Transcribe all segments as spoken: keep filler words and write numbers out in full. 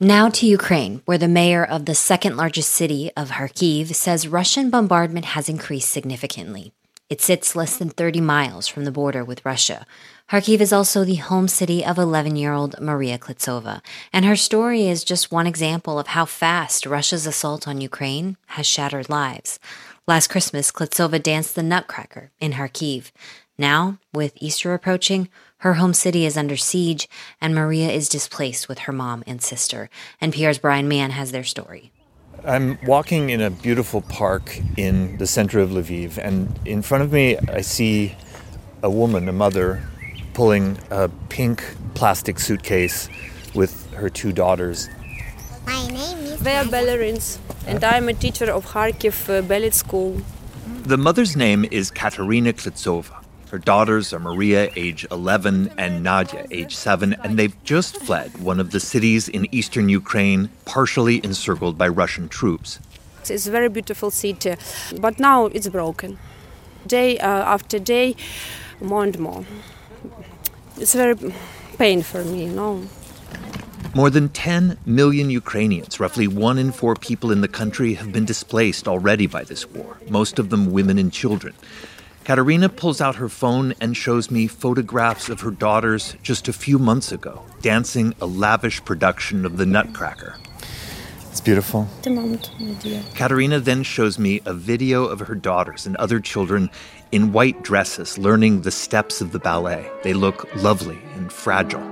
Now to Ukraine, where the mayor of the second largest city of Kharkiv says Russian bombardment has increased significantly. It sits less than thirty miles from the border with Russia. Kharkiv is also the home city of eleven-year-old Maria Klitsova, and her story is just one example of how fast Russia's assault on Ukraine has shattered lives. Last Christmas, Klitsova danced the Nutcracker in Kharkiv. Now, with Easter approaching, her home city is under siege, and Maria is displaced with her mom and sister. N P R's Brian Mann has their story. I'm walking in a beautiful park in the center of Lviv, and in front of me I see a woman, a mother, pulling a pink plastic suitcase with her two daughters. My name is... They are ballerines, and I'm a teacher of Kharkiv uh, ballet school. The mother's name is Katerina Klitsova. Her daughters are Maria, age eleven, and Nadia, age seven, and they've just fled one of the cities in eastern Ukraine, partially encircled by Russian troops. It's a very beautiful city, but now it's broken. Day uh, after day, more and more. It's very pain for me, you know. More than ten million Ukrainians, roughly one in four people in the country, have been displaced already by this war, most of them women and children. Katerina pulls out her phone and shows me photographs of her daughters just a few months ago, dancing a lavish production of the Nutcracker. It's beautiful. The moment, my dear. Katerina then shows me a video of her daughters and other children in white dresses learning the steps of the ballet. They look lovely and fragile.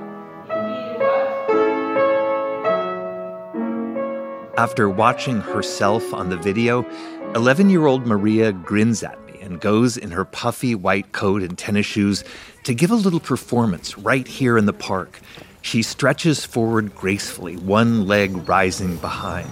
After watching herself on the video, eleven-year-old Maria grins at me and goes in her puffy white coat and tennis shoes to give a little performance right here in the park. She stretches forward gracefully, one leg rising behind.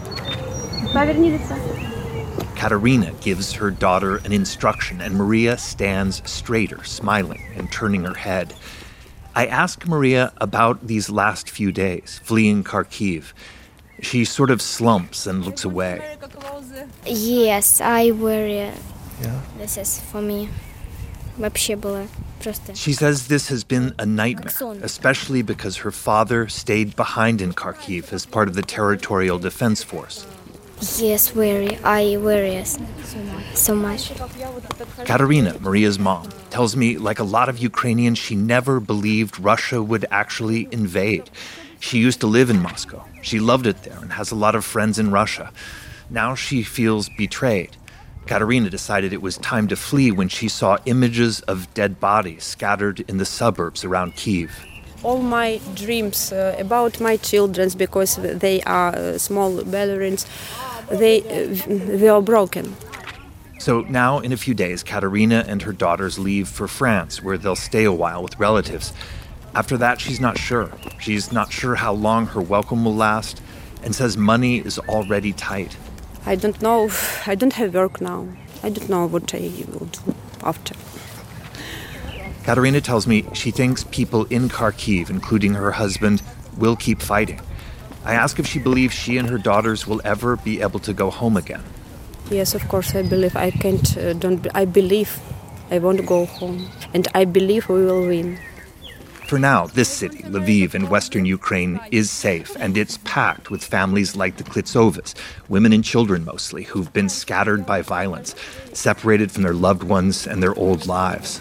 Katerina gives her daughter an instruction, and Maria stands straighter, smiling and turning her head. I ask Maria about these last few days, fleeing Kharkiv. She sort of slumps and looks away. Yes, I worry. Yeah. This is for me. Вообще было просто. She says this has been a nightmare, especially because her father stayed behind in Kharkiv as part of the Territorial Defense Force. Yes, worry. I worry so much. Katerina, Maria's mom, tells me, like a lot of Ukrainians, she never believed Russia would actually invade. She used to live in Moscow. She loved it there and has a lot of friends in Russia. Now she feels betrayed. Katerina decided it was time to flee when she saw images of dead bodies scattered in the suburbs around Kyiv. All my dreams uh, about my children, because they are uh, small ballerines, they, uh, they are broken. So now, in a few days, Katerina and her daughters leave for France, where they'll stay a while with relatives. After that, she's not sure. She's not sure how long her welcome will last, and says money is already tight. I don't know. I don't have work now. I don't know what I will do after. Katerina tells me she thinks people in Kharkiv, including her husband, will keep fighting. I ask if she believes she and her daughters will ever be able to go home again. Yes, of course, I believe. I can't. Uh, don't. I believe. I want to go home, and I believe we will win. For now, this city, Lviv, in western Ukraine, is safe, and it's packed with families like the Klitsovas, women and children mostly, who've been scattered by violence, separated from their loved ones and their old lives.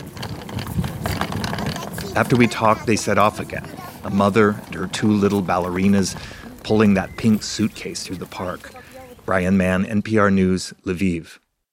After we talked, they set off again, a mother and her two little ballerinas pulling that pink suitcase through the park. Brian Mann, N P R News, Lviv.